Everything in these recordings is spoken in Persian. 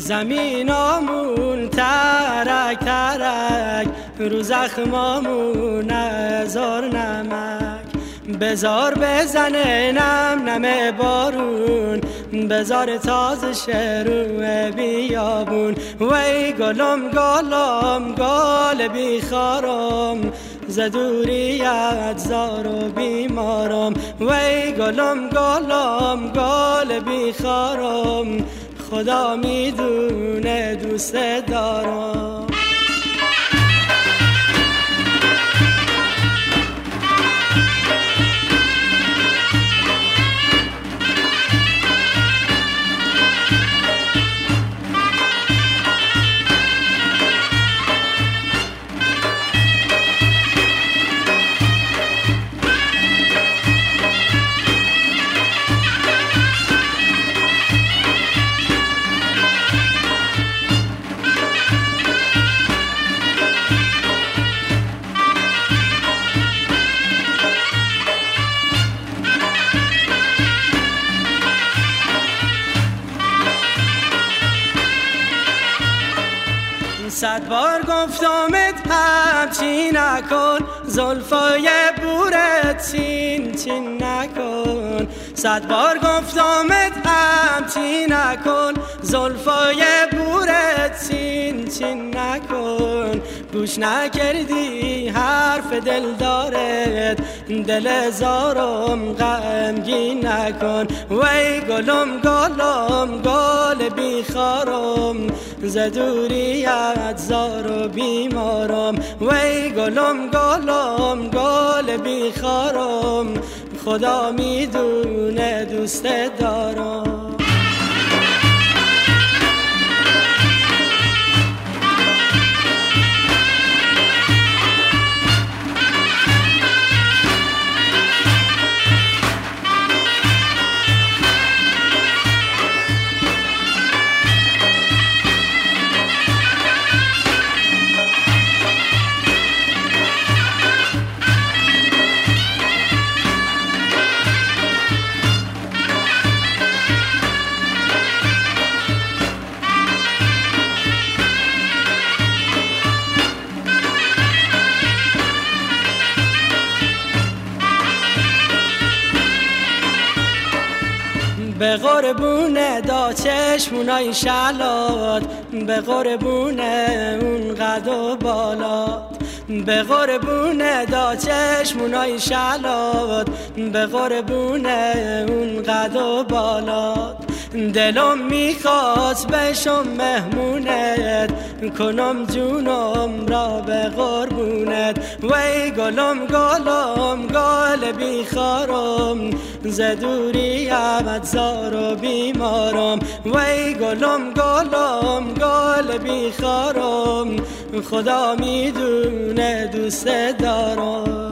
زمینامون ترک ترک، رو زخمامون هزار نمک. بزار بزنه نم نم بارون، بزار تازه شروع بیابون. وی گلم گلم گل بیخارم، زدوریت زار و بیمارم. وی گلم گلم گل بیخارم، خدا میدونه دوست دارم. صد بار گفتمت همچین نکن، زلفای بورت چین چین نکن. صد بار گفتمت همچین نکن، زلفای بورت چین چین نکن. گوش نکردی حرف دل دارد، دل زارم غمگین نکن. وی گلم گلم گل بیخارم، زدوریت زار و بیمارم. وی گلم گلم گل بیخارم، خدا میدونه دوست دارم. به قربونه دا چشمونای شلات، به قربونه اون قد و بالات. به قربونه دا چشمونای شلات، به قربونه اون قد و بالات. دلم میخواست بشم مهمونت، کنم جونم را به قربونت. وی گلم گلم گل بیخارم، زدوریت زار و بیمارم. وی گلم گلم گل بیخارم، خدا میدونه دوست دارم.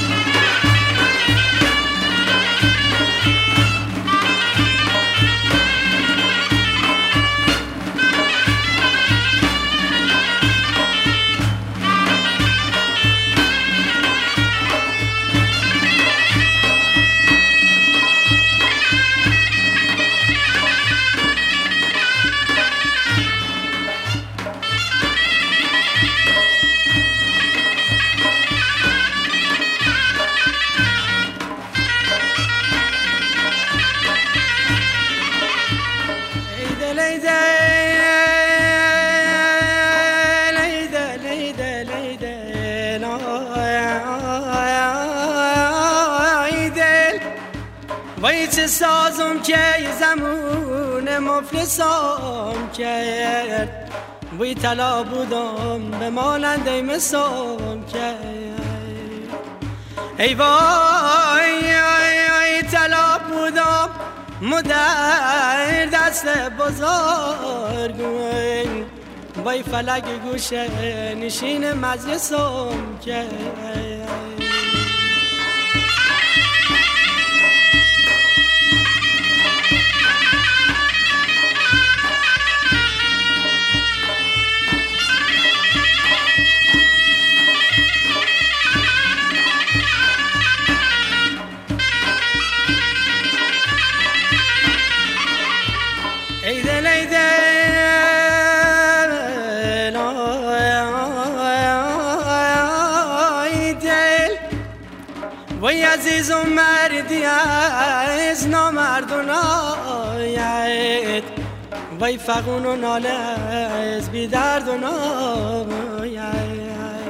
وای چه سازم که زمون مفلسام کرد، وی طلا بودم به ماننده مسام کرد. ای وای طلا بودم مدر دست بزرگ، وای فلک گوشه نشین مجلسم کرد. ای دل ای دل وای عزیز و مردی از نامردون آید، وای فغون و ناله از بی درد و ناید.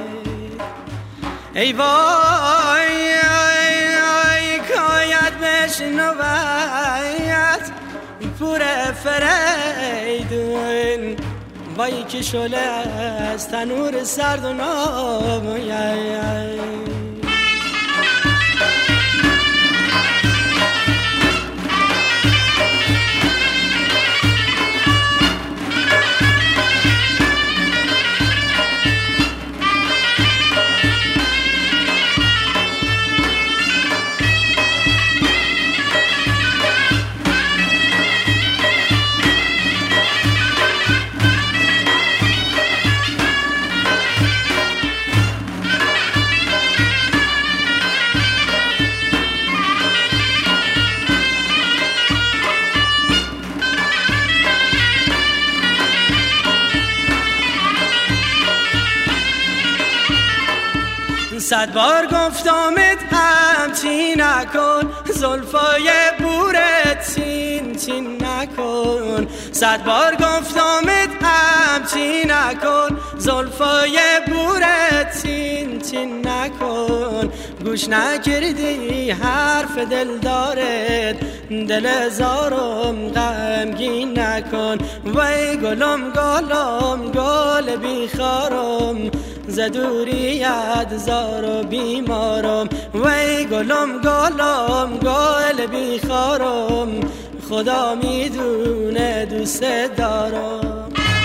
ای وای کاید بشنوید پور فریدون، وای که شله از تنور سرد و ناید. صد بار گفتمت همچی نکن، زلفای بورت چین نکن. صد بار گفتمت همچی نکن، زلفای بورت چین نکن. گوش نکردی حرف دل دارد، دل زارم غمگین نکن. وای گلم گل بیخارم، زدوریت زار و بیمارم. وای گلم گل بیخارم، خدا میدونه دوست دارم.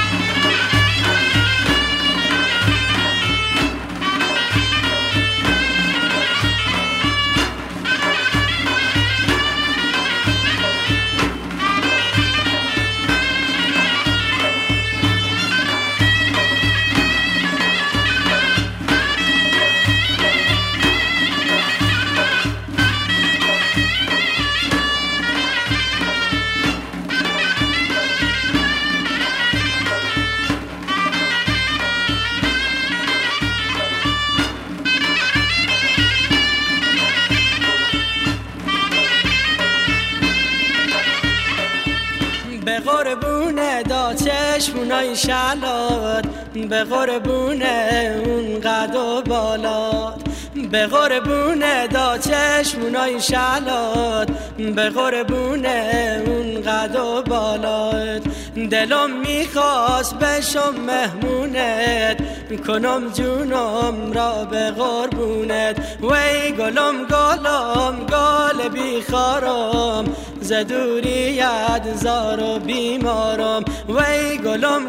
به قربونه دا چشمونای شلات، به قربونه اون قد و بالات. به قربونه دا چشمونای شلات، به قربونه اون قد و بالات. دلم میخواست بشم مهمونت، کنم جونم را به قربونت. وی گلم گل بیخارم، زدوریت زار و بیمارم. وی گلم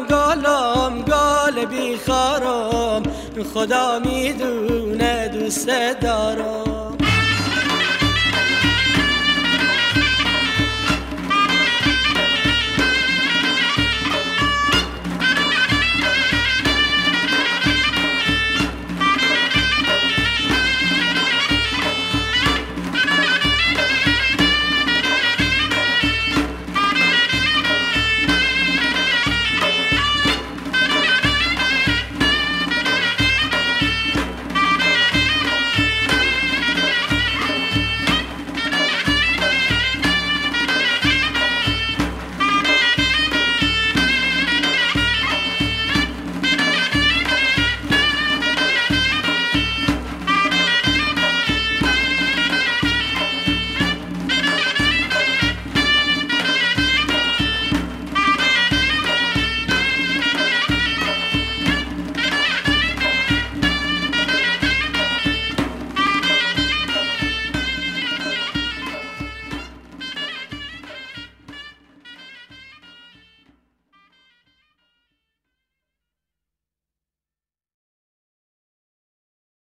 گل بیخارم، خدا میدونه دوست دارم.